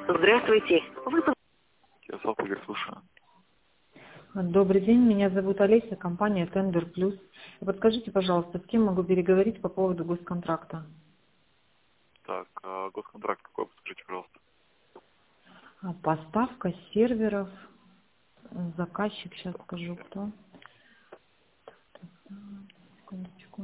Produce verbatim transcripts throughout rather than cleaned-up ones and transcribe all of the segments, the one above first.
Здравствуйте. Вы... Я с алкоголем слушаю. Добрый день, меня зовут Олеся, компания Tender Plus. Подскажите, пожалуйста, с кем могу переговорить по поводу госконтракта? Так, а госконтракт какой, подскажите, пожалуйста. А, Поставка серверов, заказчик, сейчас скажу, кто. Секундочку.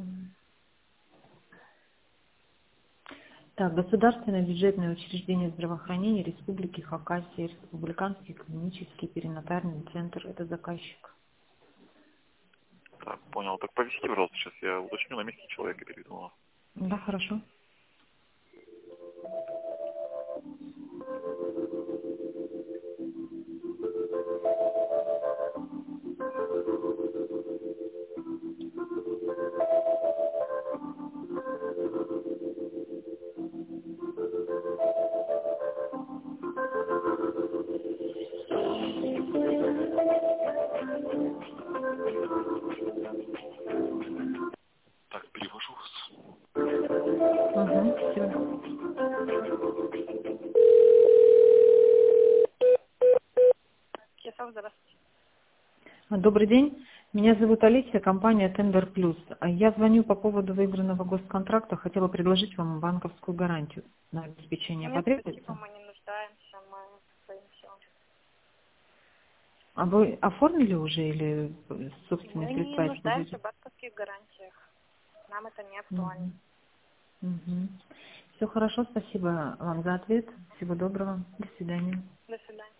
Так, Государственное бюджетное учреждение здравоохранения Республики Хакасия, Республиканский клинический перинатальный центр, это заказчик. Так, понял. Так повесите, пожалуйста, сейчас я уточню на месте человека перейду вас. Да, хорошо. Так, перевожу вас. Угу, все. Кесов, здравствуйте. Добрый день. Меня зовут Олеся, компания Tender Plus. Я звоню по поводу выигранного госконтракта. Хотела предложить вам банковскую гарантию на обеспечение Нет, потребности. спасибо, мы не нуждаемся, мы своим все. А вы оформили уже или собственные Мы не средства нуждаемся используете? в банковских гарантиях. Нам это не актуально. Все хорошо, спасибо вам за ответ. Всего доброго. До свидания. До свидания.